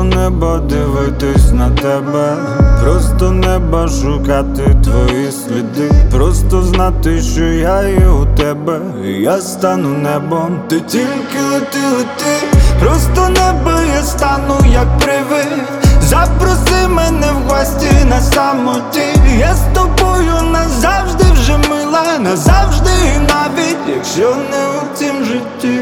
неба дивитись на тебе, просто неба шукати твої сліди, просто знати, що я є у тебе, я стану небом, ти тільки лети, лети, просто небо я стану, як привид. Запроси мене в гості на самоті, я з тобою назавжди вже мила, назавжди і навіть якщо не у цім житті.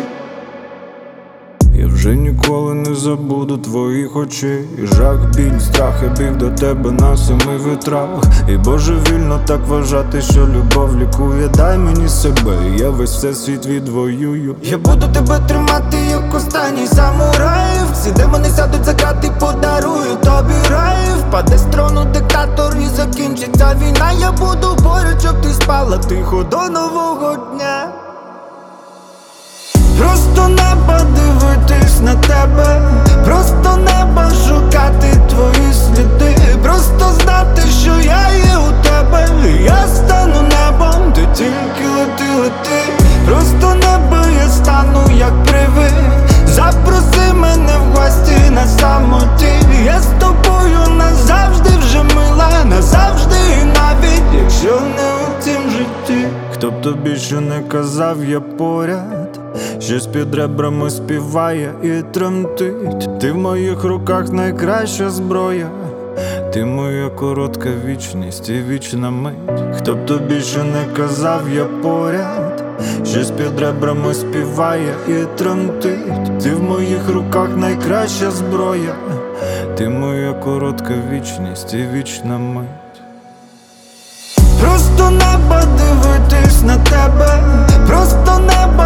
Я вже ніколи не забуду твоїх очей, жах, біль, страх, я біг до тебе на семи вітрах. І божевільно так вважати, що любов лікує. Дай мені себе, я весь всесвіт відвоюю. Я буду тебе тримати, як останній самурай. Всі демони сядуть за крати, подарую тобі рай. Впаде з трону диктатор і закінчиться війна. Я буду поряд, щоб ти спала тихо до нового дня. Просто неба дивитись на тебе, просто неба шукати твої сліди, просто знати, що я є у тебе, я стану небом, ти тільки лети, лети, просто небо я стану, як привид. Запроси мене в гості на самоті, я з тобою назавжди вже мила, назавжди і навіть якщо не у цім житті. Хто б тобі що не казав, я поряд, щось під ребрами співає і тремтить. Ти в моїх руках найкраща зброя, ти моя коротка вічність і вічна мить. Хто б тобі що не казав, я поряд, щось під ребрами співає і тремтить. Ти в моїх руках найкраща зброя, ти моя коротка вічність і вічна мить. Просто неба дивитись на тебе, просто неба